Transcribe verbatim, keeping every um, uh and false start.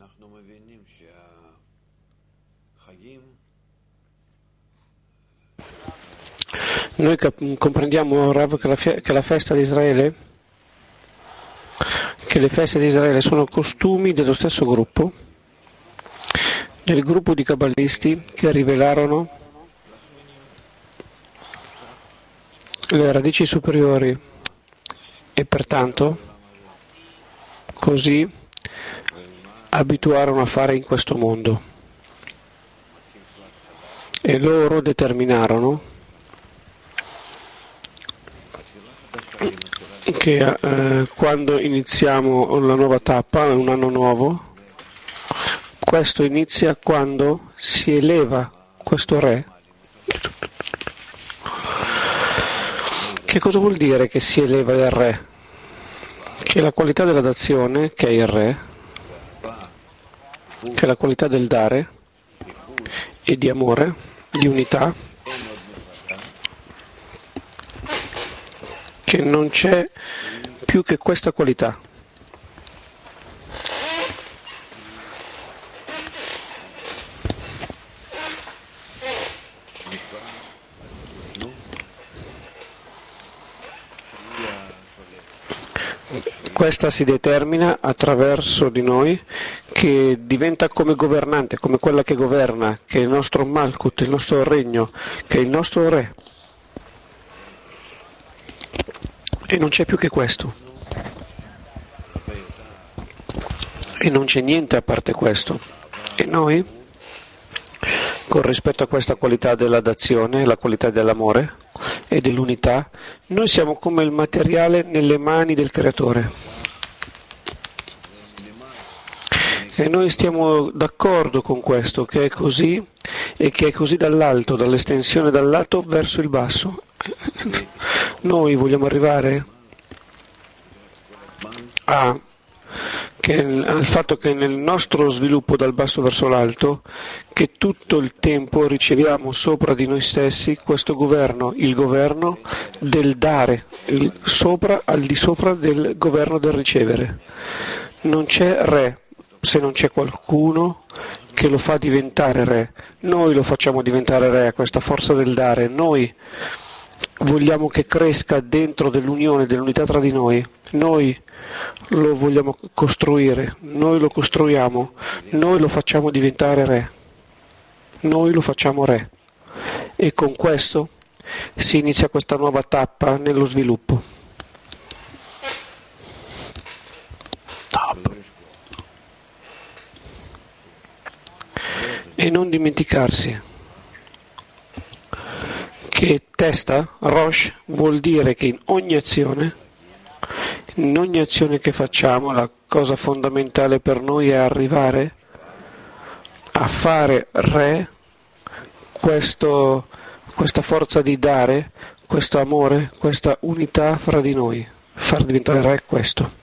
אנחנו מבינים שהחגים Noi cap- comprendiamo, Rav, che la, fie- che la festa di Israele, che le feste di Israele sono costumi dello stesso gruppo, del gruppo di cabalisti che rivelarono le radici superiori e pertanto così abituarono a fare in questo mondo e loro determinarono che eh, quando iniziamo la nuova tappa, un anno nuovo, questo inizia quando si eleva questo re. Che cosa vuol dire che si eleva il re? Che la qualità della dazione, che è il re, che è la qualità del dare e di amore, di unità, che non c'è più che questa qualità. Questa si determina attraverso di noi, che diventa come governante, come quella che governa, che è il nostro Malkut, il nostro regno, che è il nostro re. E non c'è più che questo. E non c'è niente a parte questo. E noi, con rispetto a questa qualità della dazione, la qualità dell'amore e dell'unità, noi siamo come il materiale nelle mani del Creatore. E noi stiamo d'accordo con questo, che è così e che è così dall'alto, dall'estensione dall'alto verso il basso. Noi vogliamo arrivare a, che, al fatto che nel nostro sviluppo dal basso verso l'alto, che tutto il tempo riceviamo sopra di noi stessi questo governo, il governo del dare, il sopra al di sopra del governo del ricevere. Non c'è re se non c'è qualcuno che lo fa diventare re. Noi lo facciamo diventare re, questa forza del dare. Noi vogliamo che cresca dentro dell'unione, dell'unità tra di noi. Noi lo vogliamo costruire, noi lo costruiamo, noi lo facciamo diventare re. Noi lo facciamo re. E con questo si inizia questa nuova tappa nello sviluppo. Top. E non dimenticarsi che testa, Rosh, vuol dire che in ogni azione, in ogni azione che facciamo, la cosa fondamentale per noi è arrivare a fare re questo, questa forza di dare, questo amore, questa unità fra di noi, far diventare re questo.